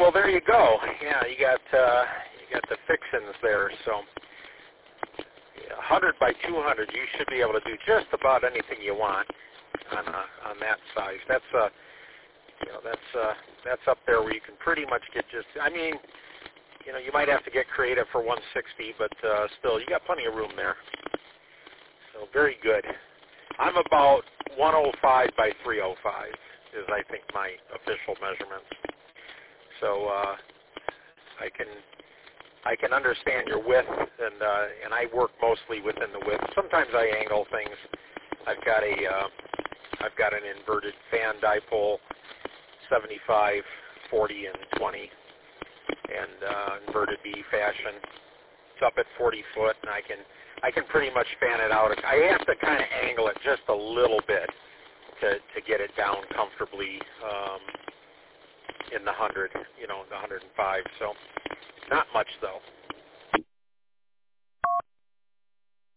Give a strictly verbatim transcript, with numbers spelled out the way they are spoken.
well, there you go. Yeah, you got uh, you got the fixins there. So yeah, one hundred by two hundred, you should be able to do just about anything you want on uh, on that size. That's uh, you know, that's uh, that's up there where you can pretty much get just. I mean, you know, you might have to get creative for one sixty, but uh, still, you got plenty of room there. So very good. I'm about one oh five by three oh five is, I think, my official measurements. So uh, I can I can understand your width, and uh, and I work mostly within the width. Sometimes I angle things. I've got a uh, I've got an inverted fan dipole, seventy-five, forty, and twenty, and uh, inverted B fashion. It's up at forty foot, and I can I can pretty much fan it out. I have to kind of angle it just a little bit to to get it down comfortably um, in the hundred, you know, the hundred and five. So not much though.